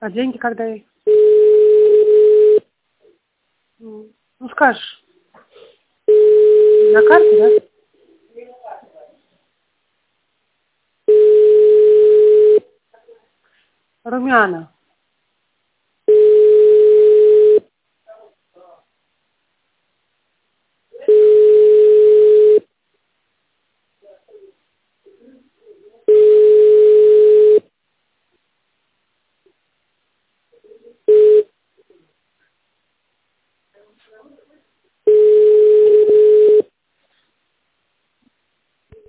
А деньги когда ей? Ну, скажешь. На карте, да? Румяна.